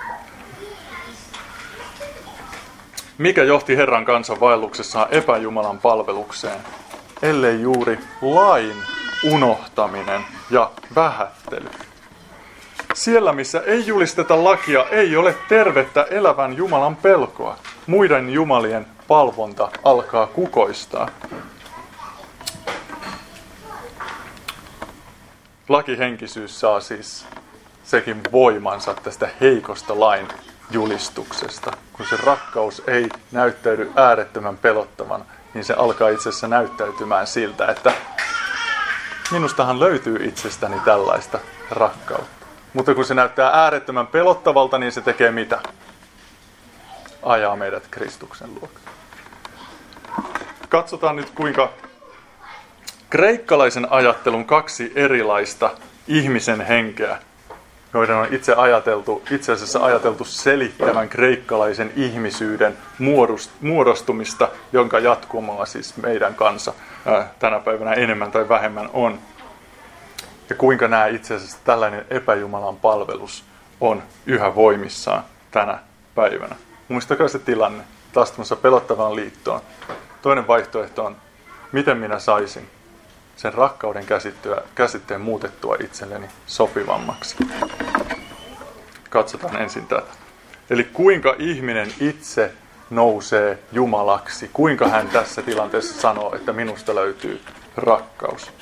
Mikä johti Herran kansan vaelluksessaan epäjumalan palvelukseen, ellei juuri lain unohtaminen ja vähättely? Siellä, missä ei julisteta lakia, ei ole tervettä elävän Jumalan pelkoa. Muiden jumalien palvonta alkaa kukoistaa. Lakihenkisyys saa siis sekin voimansa tästä heikosta lain julistuksesta. Kun se rakkaus ei näyttäydy äärettömän pelottavan, niin se alkaa itse asiassa näyttäytymään siltä, että minustahan löytyy itsestäni tällaista rakkautta. Mutta kun se näyttää äärettömän pelottavalta, niin se tekee mitä? Ajaa meidät Kristuksen luokse. Katsotaan nyt, kuinka kreikkalaisen ajattelun kaksi erilaista ihmisen henkeä, joiden on itse, ajateltu, itse asiassa ajateltu selittävän kreikkalaisen ihmisyyden muodostumista, jonka jatkumoa siis meidän kanssa ää, tänä päivänä enemmän tai vähemmän on. Ja kuinka nämä itse asiassa tällainen epäjumalan palvelus on yhä voimissaan tänä päivänä. Muistakaa se tilanne, astumassa pelottavaan liittoon. Toinen vaihtoehto on, miten minä saisin sen rakkauden käsitteen muutettua itselleni sopivammaksi. Katsotaan ensin tätä. Eli kuinka ihminen itse nousee Jumalaksi. Kuinka hän tässä tilanteessa sanoo, että minusta löytyy rakkaus.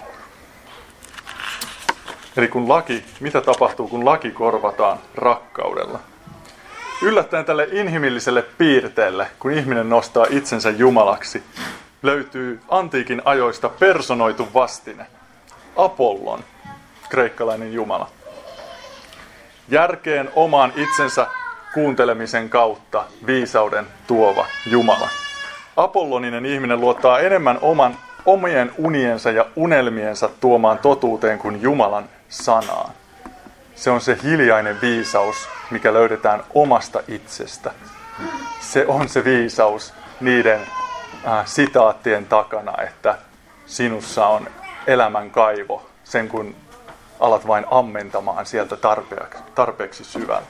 Eli kun laki, mitä tapahtuu, kun laki korvataan rakkaudella? Yllättäen tälle inhimilliselle piirteelle, kun ihminen nostaa itsensä Jumalaksi, löytyy antiikin ajoista personoitu vastine. Apollon, kreikkalainen jumala. Järkeen oman itsensä kuuntelemisen kautta viisauden tuova Jumala. Apolloninen ihminen luottaa enemmän oman, omien uniensa ja unelmiensa tuomaan totuuteen kuin Jumalan sanaan. Se on se hiljainen viisaus, mikä löydetään omasta itsestä. Se on se viisaus niiden äh, sitaattien takana, että sinussa on elämän kaivo, sen kun alat vain ammentamaan sieltä tarpeeksi, tarpeeksi syvällä.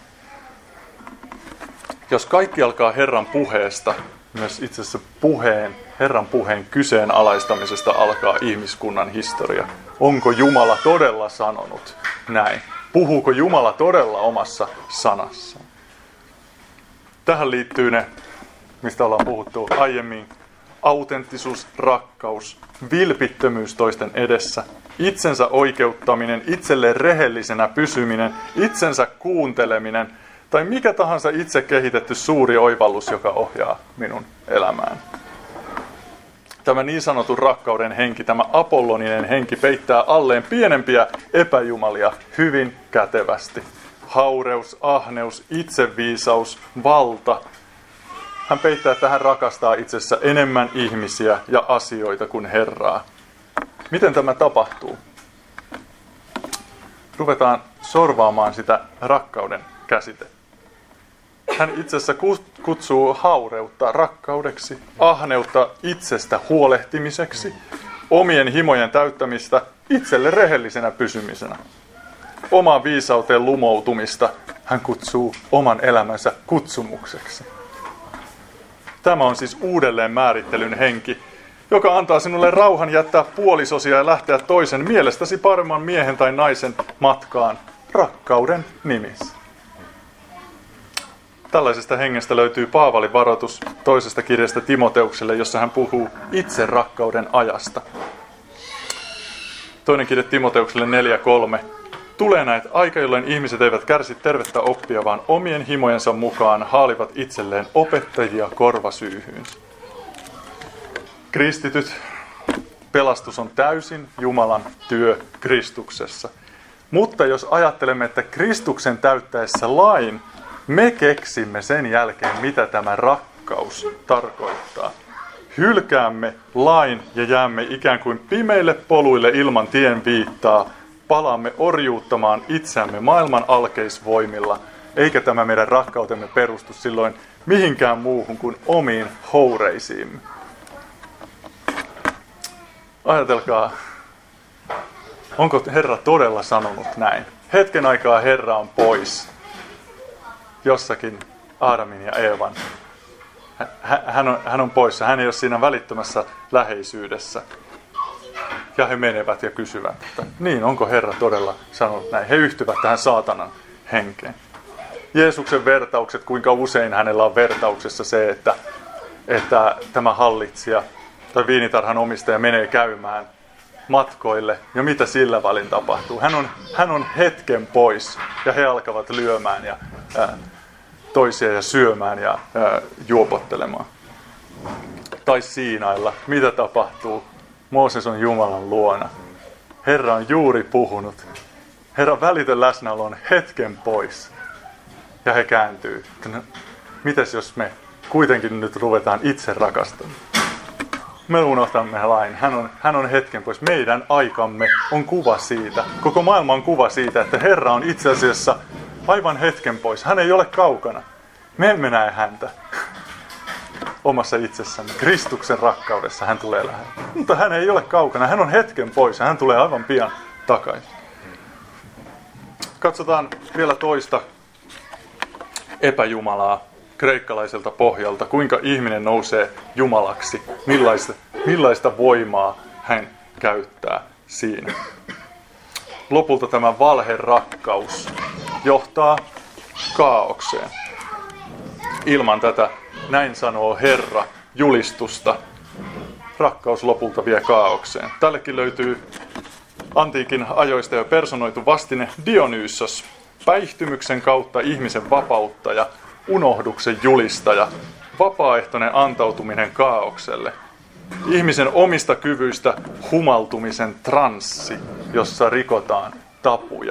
Jos kaikki alkaa Herran puheesta, myös itse asiassa puheen, Herran puheen kyseenalaistamisesta alkaa ihmiskunnan historia. Onko Jumala todella sanonut näin? Puhuuko Jumala todella omassa sanassaan? Tähän liittyy ne, mistä ollaan puhuttu aiemmin. Autenttisuus, rakkaus, vilpittömyys toisten edessä, itsensä oikeuttaminen, itselleen rehellisenä pysyminen, itsensä kuunteleminen tai mikä tahansa itse kehitetty suuri oivallus, joka ohjaa minun elämään. Tämä niin sanotun rakkauden henki, tämä apolloninen henki peittää alleen pienempiä epäjumalia hyvin kätevästi. Haureus, ahneus, itseviisaus, valta. Hän peittää, että hän rakastaa itsessä enemmän ihmisiä ja asioita kuin Herraa. Miten tämä tapahtuu? Ruvetaan sorvaamaan sitä rakkauden käsitettä. Hän itse asiassa kutsuu haureutta rakkaudeksi, ahneutta itsestä huolehtimiseksi, omien himojen täyttämistä itselle rehellisenä pysymisenä. Omaan viisauteen lumoutumista hän kutsuu oman elämänsä kutsumukseksi. Tämä on siis uudelleen määrittelyn henki, joka antaa sinulle rauhan jättää puolisosia ja lähteä toisen mielestäsi paremman miehen tai naisen matkaan rakkauden nimissä. Tällaisesta hengestä löytyy Paavalin varoitus toisesta kirjasta Timoteukselle, jossa hän puhuu itse rakkauden ajasta. Toinen kirja Timoteukselle neljä kolme. Tulee näet aika, jolloin ihmiset eivät kärsi tervettä oppia, vaan omien himojensa mukaan haalivat itselleen opettajia korvasyyhyynsä. Kristityt, pelastus on täysin Jumalan työ Kristuksessa. Mutta jos ajattelemme, että Kristuksen täyttäessä lain, me keksimme sen jälkeen, mitä tämä rakkaus tarkoittaa. Hylkäämme lain ja jäämme ikään kuin pimeille poluille ilman tien viittaa. Palaamme orjuuttamaan itseämme maailman alkeisvoimilla, eikä tämä meidän rakkautemme perustu silloin mihinkään muuhun kuin omiin houreisiimme. Ajatelkaa, onko Herra todella sanonut näin? Hetken aikaa Herra on pois jossakin Aadamin ja Eevan. Hän on, hän on poissa, hän ei ole siinä välittömässä läheisyydessä. Ja he menevät ja kysyvät, että niin, onko Herra todella sanonut näin? He yhtyvät tähän saatanan henkeen. Jeesuksen vertaukset, kuinka usein hänellä on vertauksessa se, että, että tämä hallitsija tai viinitarhan omistaja menee käymään matkoille ja mitä sillä välin tapahtuu. Hän on, hän on hetken pois ja he alkavat lyömään ja, ää, toisia ja syömään ja ää, juopottelemaan. Tai Siinailla, mitä tapahtuu? Mooses on Jumalan luona. Herra on juuri puhunut. Herran välitön läsnäolo on hetken pois. Ja he kääntyy. No, mites jos me kuitenkin nyt ruvetaan itse rakastamaan? Me unohtamme lain. Hän on, hän on hetken pois. Meidän aikamme on kuva siitä. Koko maailma on kuva siitä, että Herra on itse asiassa aivan hetken pois. Hän ei ole kaukana. Me emme näe häntä omassa itsessämme. Kristuksen rakkaudessa hän tulee lähelle. Mutta hän ei ole kaukana. Hän on hetken pois ja hän tulee aivan pian takaisin. Katsotaan vielä toista epäjumalaa kreikkalaiselta pohjalta. Kuinka ihminen nousee jumalaksi. Millaista, millaista voimaa hän käyttää siinä. Lopulta tämä valherakkaus johtaa kaaukseen. Ilman tätä näin sanoo Herra julistusta. Rakkaus lopulta vie kaaukseen. Tällekin löytyy antiikin ajoista jo personoitu vastine Dionysos. Päihtymyksen kautta ihmisen vapauttaja, unohduksen julistaja, vapaaehtoinen antautuminen kaaukselle. Ihmisen omista kyvyistä humaltumisen transsi, jossa rikotaan tapuja.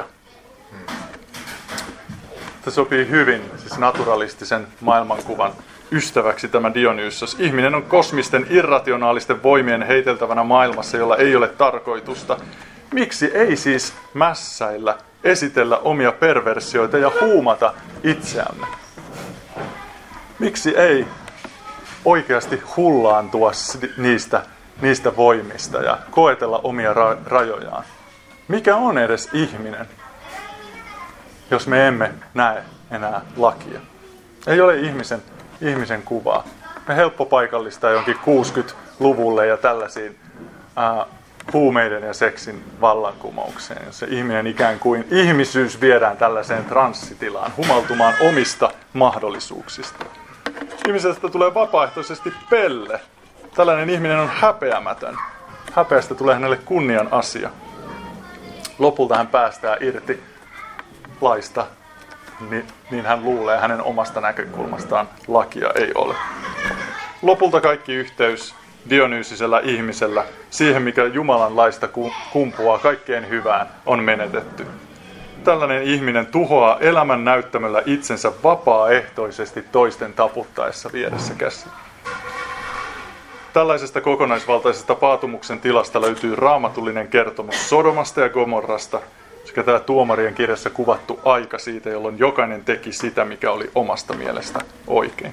Tämä sopii hyvin siis naturalistisen maailmankuvan ystäväksi tämä Dionysos. Ihminen on kosmisten irrationaalisten voimien heiteltävänä maailmassa, jolla ei ole tarkoitusta. Miksi ei siis mässäillä, esitellä omia perversioita ja huumata itseämme? Miksi ei oikeasti hullaantua niistä, niistä voimista ja koetella omia ra- rajojaan? Mikä on edes ihminen, jos me emme näe enää lakia? Ei ole ihmisen, ihmisen kuvaa. Me helppo paikallistaa jonkin kuusikymmentäluvulle ja tällaisiin ää, huumeiden ja seksin vallankumoukseen, jossa ihminen ikään kuin ihmisyys viedään tällaiseen transsitilaan, humaltumaan omista mahdollisuuksista. Ihmisestä tulee vapaaehtoisesti pelle. Tällainen ihminen on häpeämätön. Häpeästä tulee hänelle kunnian asia. Lopulta hän päästää irti laista, niin, niin hän luulee hänen omasta näkökulmastaan lakia ei ole. Lopulta kaikki yhteys Dionysisella ihmisellä siihen, mikä Jumalan laista kumpuaa kaikkeen hyvään, on menetetty. Tällainen ihminen tuhoaa elämän näyttämällä itsensä vapaaehtoisesti toisten taputtaessa viedessä käsiin. Tällaisesta kokonaisvaltaisesta paatumuksen tilasta löytyy raamatullinen kertomus Sodomasta ja Gomorrasta sekä tämä tuomarien kirjassa kuvattu aika siitä, jolloin jokainen teki sitä, mikä oli omasta mielestä oikein.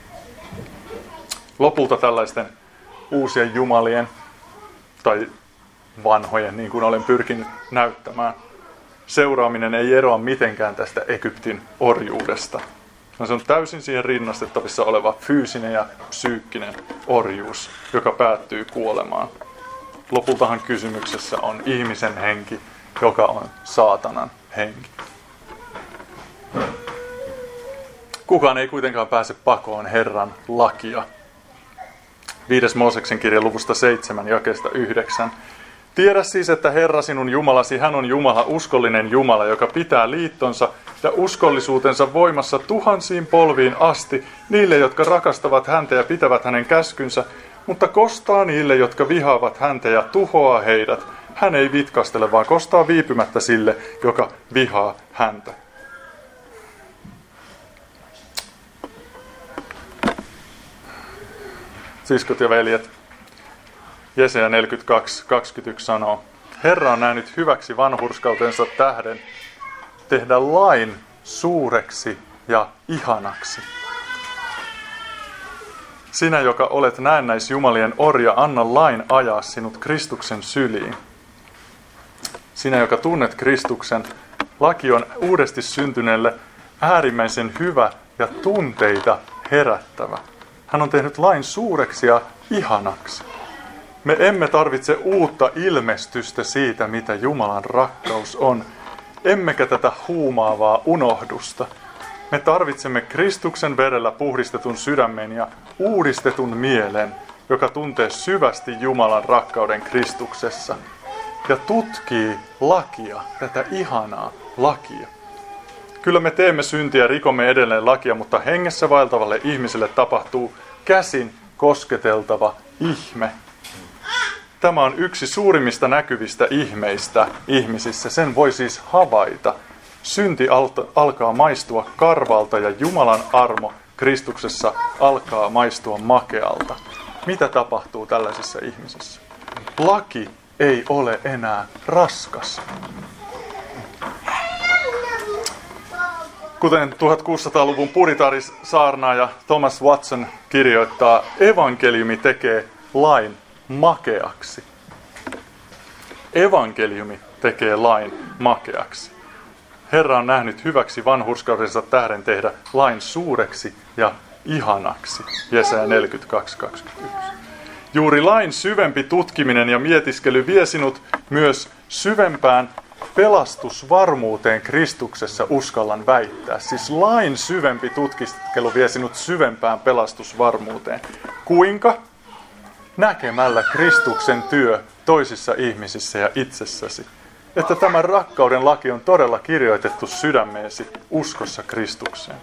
Lopulta tällaisten uusien jumalien tai vanhojen, niin kuin olen pyrkinyt näyttämään, seuraaminen ei eroa mitenkään tästä Egyptin orjuudesta. No, se on täysin siihen rinnastettavissa oleva fyysinen ja psyykkinen orjuus, joka päättyy kuolemaan. Lopultahan kysymyksessä on ihmisen henki, joka on saatanan henki. Kukaan ei kuitenkaan pääse pakoon Herran lakia. Viides Mooseksen kirja luvusta seitsemän jakeesta yhdeksän. Tiedä siis, että Herra sinun Jumalasi, hän on Jumala, uskollinen Jumala, joka pitää liittonsa ja uskollisuutensa voimassa tuhansiin polviin asti niille, jotka rakastavat häntä ja pitävät hänen käskynsä, mutta kostaa niille, jotka vihaavat häntä ja tuhoaa heidät. Hän ei vitkastele, vaan kostaa viipymättä sille, joka vihaa häntä. Siskot ja veljet, Jesaja neljäkymmentäkaksi kaksikymmentäyksi sanoo, Herra on nähnyt hyväksi vanhurskautensa tähden tehdä lain suureksi ja ihanaksi. Sinä, joka olet näennäisjumalien orja, anna lain ajaa sinut Kristuksen syliin. Sinä, joka tunnet Kristuksen, laki on uudesti syntyneelle äärimmäisen hyvä ja tunteita herättävä. Hän on tehnyt lain suureksi ja ihanaksi. Me emme tarvitse uutta ilmestystä siitä, mitä Jumalan rakkaus on, emmekä tätä huumaavaa unohdusta. Me tarvitsemme Kristuksen verellä puhdistetun sydämen ja uudistetun mielen, joka tuntee syvästi Jumalan rakkauden Kristuksessa. ja tutkii lakia, tätä ihanaa lakia. Kyllä me teemme syntiä ja rikomme edelleen lakia, mutta hengessä vaeltavalle ihmiselle tapahtuu käsin kosketeltava ihme. Tämä on yksi suurimmista näkyvistä ihmeistä ihmisissä. Sen voi siis havaita. Synti alkaa maistua karvalta ja Jumalan armo Kristuksessa alkaa maistua makealta. Mitä tapahtuu tällaisissa ihmisissä? Laki ei ole enää raskas. Kuten tuhatkuusisataaluvun puritaarisaarnaaja Thomas Watson kirjoittaa, evankeliumi tekee lain makeaksi. Evankeliumi tekee lain makeaksi. Herra on nähnyt hyväksi vanhurskaudensa tähden tehdä lain suureksi ja ihanaksi. Jesaja neljäkymmentäkaksi kaksikymmentäyksi. Juuri lain syvempi tutkiminen ja mietiskely vie sinut myös syvempään pelastusvarmuuteen Kristuksessa, uskallan väittää. Siis lain syvempi tutkiskelu vie sinut syvempään pelastusvarmuuteen. Kuinka? Näkemällä Kristuksen työ toisissa ihmisissä ja itsessäsi. Että tämä rakkauden laki on todella kirjoitettu sydämeesi uskossa Kristukseen.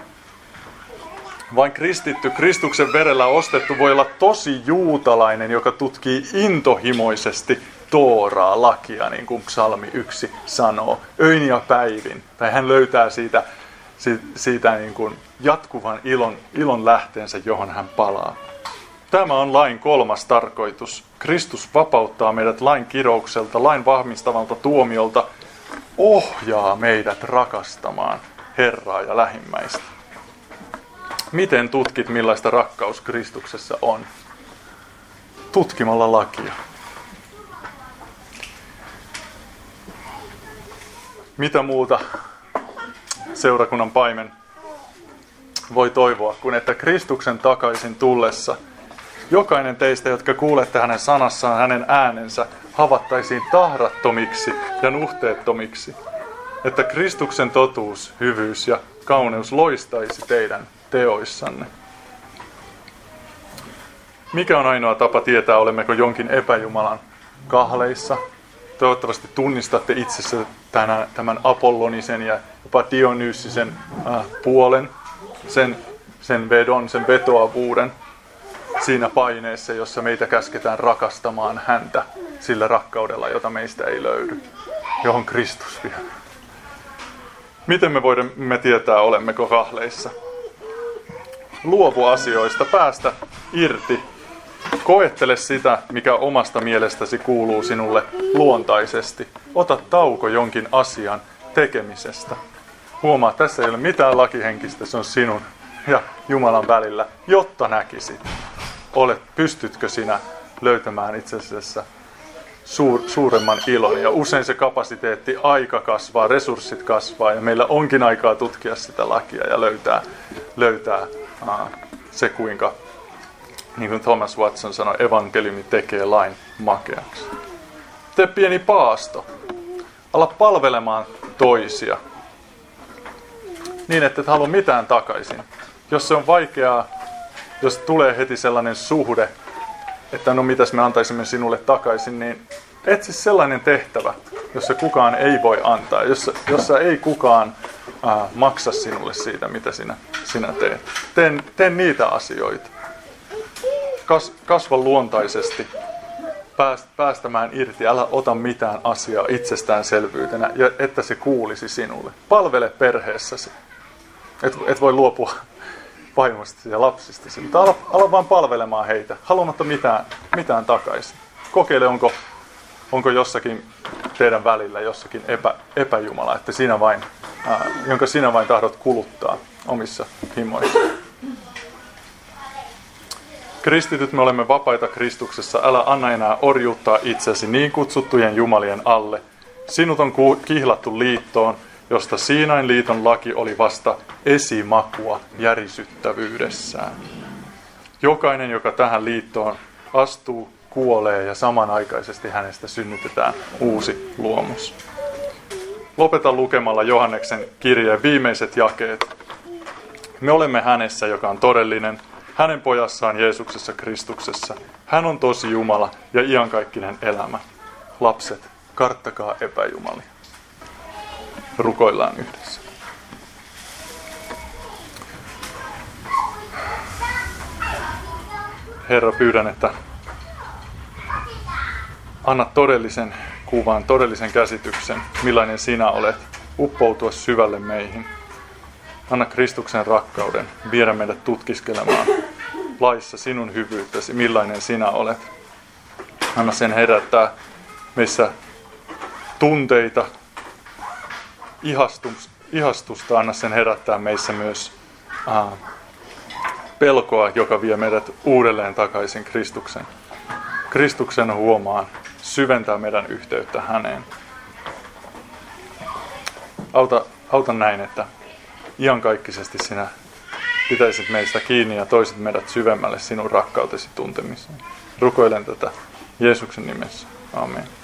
Vain kristitty, Kristuksen verellä ostettu voi olla tosi juutalainen, joka tutkii intohimoisesti Tooraa, lakia, niin kuin psalmi yksi sanoo, öin ja päivin. Tai hän löytää siitä, siitä niin kuin jatkuvan ilon, ilon lähteensä, johon hän palaa. Tämä on lain kolmas tarkoitus. Kristus vapauttaa meidät lain kiroukselta, lain vahvistavalta tuomiolta, ohjaa meidät rakastamaan Herraa ja lähimmäistä. Miten tutkit, millaista rakkaus Kristuksessa on? Tutkimalla lakia. Mitä muuta seurakunnan paimen voi toivoa, kun että Kristuksen takaisin tullessa jokainen teistä, jotka kuulette hänen sanassaan, hänen äänensä, havattaisiin tahrattomiksi ja nuhteettomiksi. Että Kristuksen totuus, hyvyys ja kauneus loistaisi teidän teoissanne. Mikä on ainoa tapa tietää, olemmeko jonkin epäjumalan kahleissa? Toivottavasti tunnistatte itsessä tämän, tämän apollonisen ja jopa dionyysisen äh, puolen, sen, sen vedon, sen vetoavuuden siinä paineessa, jossa meitä käsketään rakastamaan häntä sillä rakkaudella, jota meistä ei löydy, johon Kristus vie. Miten me voimme tietää, olemmeko kahleissa? Luovu asioista, päästä irti. Koettele sitä, mikä omasta mielestäsi kuuluu sinulle luontaisesti. Ota tauko jonkin asian tekemisestä. Huomaa, tässä ei ole mitään lakihenkistä, se on sinun ja Jumalan välillä, jotta näkisit. Olet, pystytkö sinä löytämään itse asiassa suur, suuremman ilon. Ja usein se kapasiteetti, aika kasvaa, resurssit kasvaa ja meillä onkin aikaa tutkia sitä lakia ja löytää, löytää aa, se, kuinka, niin kuin Thomas Watson sanoi, evankeliumi tekee lain makeaksi. Tee pieni paasto. Ala palvelemaan toisia niin, että et halua mitään takaisin. Jos se on vaikeaa, jos tulee heti sellainen suhde, että no mitäs me antaisimme sinulle takaisin, niin etsi sellainen tehtävä, jossa kukaan ei voi antaa, jossa, jossa ei kukaan ää, maksa sinulle siitä, mitä sinä, sinä teet. Tee, tee niitä asioita. Kas, kasva luontaisesti pääst, päästämään irti, älä ota mitään asiaa itsestäänselvyytenä, ja että se kuulisi sinulle. Palvele perheessäsi. Et, et voi luopua vaimosta ja lapsista, mutta ala, ala vaan palvelemaan heitä, haluamatta mitään, mitään takaisin. Kokeile, onko, onko jossakin teidän välillä jossakin epä, epäjumala, että sinä vain, ää, jonka sinä vain tahdot kuluttaa omissa himoissa. Kristityt, me olemme vapaita Kristuksessa, älä anna enää orjuuttaa itsesi niin kutsuttujen jumalien alle. Sinut on kihlattu liittoon, josta Siinain liiton laki oli vasta esimakua järisyttävyydessään. Jokainen, joka tähän liittoon astuu, kuolee ja samanaikaisesti hänestä synnytetään uusi luomus. Lopetan lukemalla Johanneksen kirjeen viimeiset jakeet. Me olemme hänessä, joka on todellinen, hänen pojassaan Jeesuksessa Kristuksessa. Hän on tosi Jumala ja iankaikkinen elämä. Lapset, karttakaa epäjumalia. Rukoillaan yhdessä. Herra, pyydän, että anna todellisen kuvan, todellisen käsityksen, millainen sinä olet, uppoutua syvälle meihin. Anna Kristuksen rakkauden viedä meidät tutkiskelemaan laissa sinun hyvyyttäsi, millainen sinä olet. Anna sen herättää meissä tunteita, ihastusta, anna sen herättää meissä myös äh, pelkoa, joka vie meidät uudelleen takaisin Kristuksen. Kristuksen huomaan, syventää meidän yhteyttä häneen. Auta, auta näin, että iankaikkisesti sinä pitäisit meistä kiinni ja toisit meidät syvemmälle sinun rakkautesi tuntemiseen. Rukoilen tätä Jeesuksen nimessä. Amen.